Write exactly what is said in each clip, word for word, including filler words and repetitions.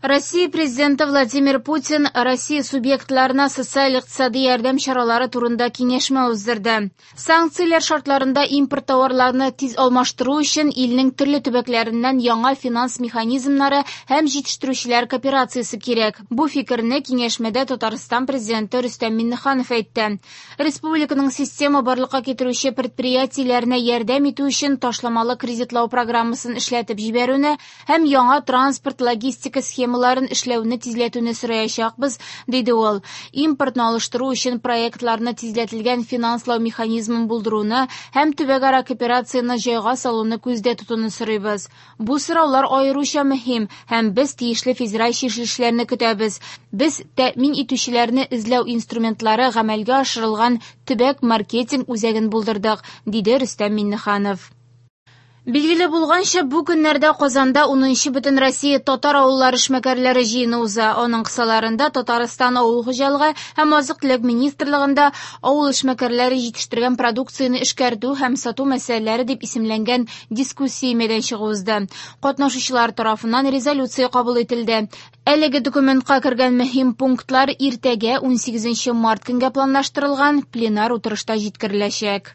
Россия президенты Владимир Путин Россия субъектларына социаль-иктисади ярдәм чаралары турында киңәшмә уздырды. Санкциялар шартларында импорт товарларны тиз алмаштыру өчен илнең төрле төбәкләреннән яңа финанс механизмнары һәм җитештерүчеләр кооперациясе кирәк. Бу фикерне киңәшмәдә Татарстан президенты Рөстәм Миңнеханов әйтте. Республиканың система барлыкка китерүче предприятиеләренә ярдәм итү өчен ташламалы кредитлау программасын эшләтеп җибәрүне һәм яңа транспорт логистика схемаларын эшләүне тизләтүне сораячакбыз, диде ул. Импортны алыштыру өчен проектларны тизләтелгән финанслау механизмын булдыруны һәм төбәкара кооперацияны җайга салуны күздә тотуны сорыйбыз. Бу сораулар аеруча мөһим һәм без тиешле федераль чишелешләрне көтәбез. Без тәэмин итүчеләрне эзләү инструментлары гамәлгә ашырылган төбәк маркетинг үзәген булдырдык, диде Рөстәм Миңнеханов. Билгеле булганча, бу көннәрдә Казанда унынчы бөтен Россия татар авыллары эшмәкәрләре җыены уза. Аның кысаларында Татарстан авыл хуҗалыгы һәм азык-төлек министрлыгында авыл эшмәкәрләре җитештергән продукцияне эшкәртү һәм сату мәсьәләләре дип исемләнгән дискуссия мәйданчыгы узды. Катнашучылар тарафыннан резолюция кабул ителде. Әлеге документка кергән мөһим пунктлар иртәгә унсигезенче март көнгә планлаштырылган пленар утырышта җиткереләчәк.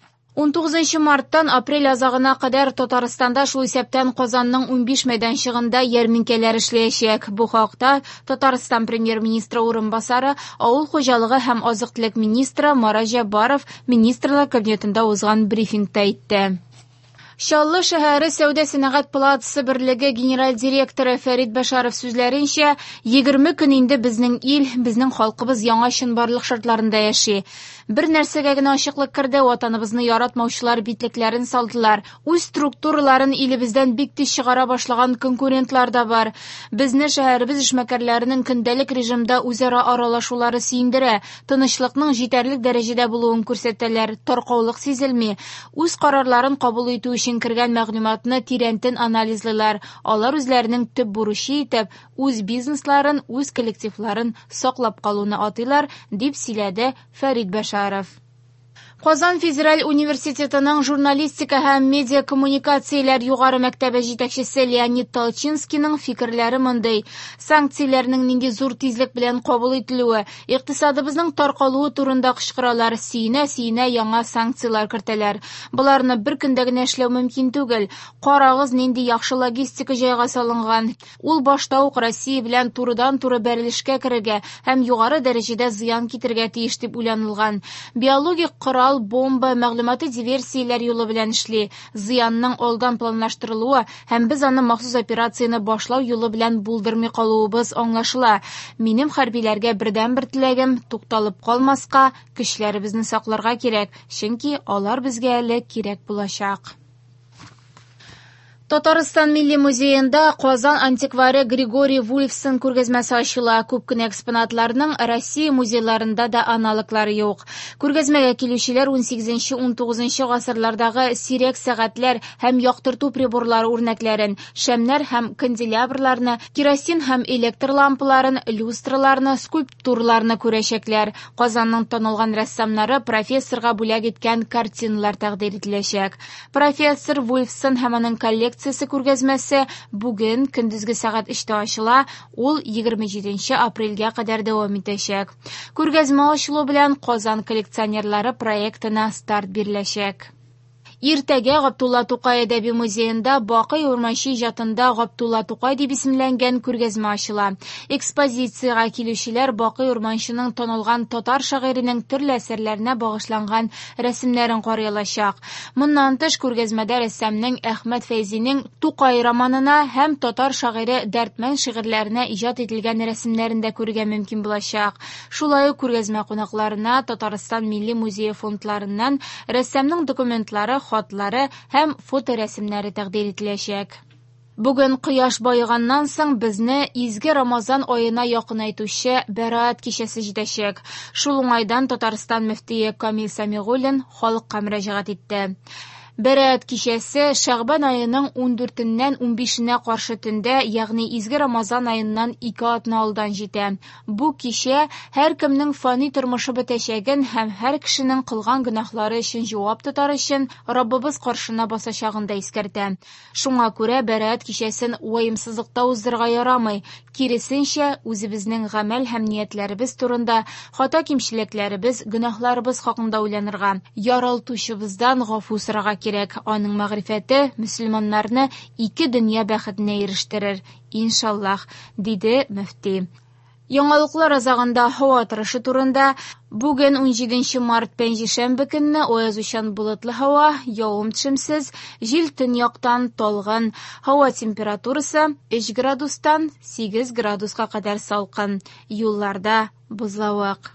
он тугызынчы марттан апрель азагына кадәр Татарстанда шул исәптән Казанның унбиш мәйданчыгында ярминкәләр эшләячәк. Бу хакта Татарстан премьер-министры урынбасары, авыл хуҗалыгы һәм азык-төлек министры Марат Җаббаров министрлар кабинетында узган брифингта әйтте. Чаллы шәһәре сәүдә-сәнәгать палатасы берлеге генераль директоры Фәрит Бәшәров сүзләренчә, егерме көн инде безнең ил, безнең халкыбыз яңа чынбарлык шартларында яши. Бер нәрсәгә генә ачыклык керде, ватаныбызны яратмаучылар битлекләрен салдылар. Үз структураларын илебездән бик тиз чыгара башлаган конкурентлар да бар. Безне шәһәребез эшмәкәрләренең көндәлек режимда үзара аралашулары сөендерә, тынычлыкның җитәрлек дәрәҗәдә булуын күрсәтәләр, таркаулык сизелми. Үз карарларын кабул итү өчен кергән мәгълүматны тирәнтен анализлыйлар. Алар үзләренең төп бурычы итеп үз бизнесларын, үз коллективларын саклап калуны атыйлар, дип сөйләде Фәрит Бәшәров. Казан федераль университетының журналистика һәм медиа коммуникацияләр югары мәктәбе җитәкчесе Леонид Толчинскийның фикерләре мондый. Санкцияләрнең нинди зур тизлек белән кабул ителүе, икътисадыбызның таркалуы турында кычкыралар, сөенә-сөенә яңа санкциялар кертәләр. Буларны бер көндә генә эшләү мөмкин түгел. Карагыз, нинди яхшы логистика җайга салынган. Ул башта ук Россия белән турыдан-туры бәрелешкә керергә һәм югары дәрәҗәдә зыян китергә тиеш дип уйланылган. Биологик корал, бомба, мәгълүмати диверсияләр юлы белән эшли. Зыянның алдан планлаштырылуы һәм без аны махсус операцияны башлау юлы белән булдырмый калуыбыз аңлашыла. Минем хәрбиләргә бердән-бер теләгем тукталып калмаска, көчләребезне сакларга кирәк, чөнки алар безгә әле кирәк булачак. Татарстан Милли музеенда Казан антиквары Григорий Вульфсон күргәзмәсе ачыла. Күп кенә экспонатларның Россия музейларында да аналоглары юк. Күргәзмәгә килүчеләр унсигезенче - унтугызынчы гасырлардагы сирәк сәгатьләр һәм яктырту приборлары үрнәкләрен, шәмнәр һәм канделябрларны, керосин һәм электр лампаларын, люстраларны, скульптураларны күрәчәкләр. Казанның танылган рәссамнары профессорга бүләк иткән картиналар тәкъдим ителәчәк. Профессор Вульфсон һәм аның коллективы күргәзмәсе бүген көндезге сәгать өчтә ачыла, ул егерме җиденче апрельгә кадәр дәвам итәчәк. Күргәзмә ачылу белән Казан коллекционерлары проектына старт биреләчәк. Иртәгә Габдулла Тукай әдәби музеенда Бакый Урманчы иҗатында Габдулла Тукай дип исемләнгән күргәзмә ачыла. Экспозициягә килүчеләр Бакый Урманчының танылган татар шагыйренең төрле әсәрләренә багышланган рәсемнәрен карый алачак. Моннан тыш күргәзмәдә рәссамның Әхмәт Фәйзинең Тукай романына һәм татар шагыйре Дәртмән шигырьләренә иҗат ителгән рәсемнәрен дә күрергә мөмкин булачак. Шулай ук күргәзмә кунакларына Татарстан Милли музее фондларыннан рәссамның документлары, хатлары һәм фоторәсемнәре тәкъдим ителәчәк. Бүген кояш байыганнан соң безне изге Рамазан аена якынайтучы Бәраәт кичәсе җитәчәк. Шул уңайдан Татарстан мөфтие Камил Самигуллин халыкка мөрәҗәгать итте. Бәраәт кичәсе Шәгъбан аеның ундүртеннән унбишенә каршы төндә, ягъни изге Рамазан аеннан ике атна алдан җитә. Бу кичә һәркемнең фани тормышы бетәчәген һәм һәр кешенең кылган гөнаһлары өчен җавап тотар өчен Раббыбыз каршына басачагын да искәртә. Шуңа күрә бәраәт кичәсен уаемсызлыкта уздырырга ярамый. Киресенчә, үзебезнең гамәл һәм ниятләребез турында, хата кимчелекләребез, гөнаһларыбыз хакында уйланырга, яралтучыбыздан гафу сорарга кирәк. Аның мәгърифәте мөселманнарны ике дөнья бәхетенә ирештерер, иншаллаһ, диде мөфти. Яңалыклар азагында һава торышы турында. Бүген унҗиденче март пәнҗешәмбе көнне аязучан болытлы һава, явым-төшемсез, җил төньяктан талгын. Һава температурасы өч градустан сигез градуска кадәр салкын. Юлларда бозлавык.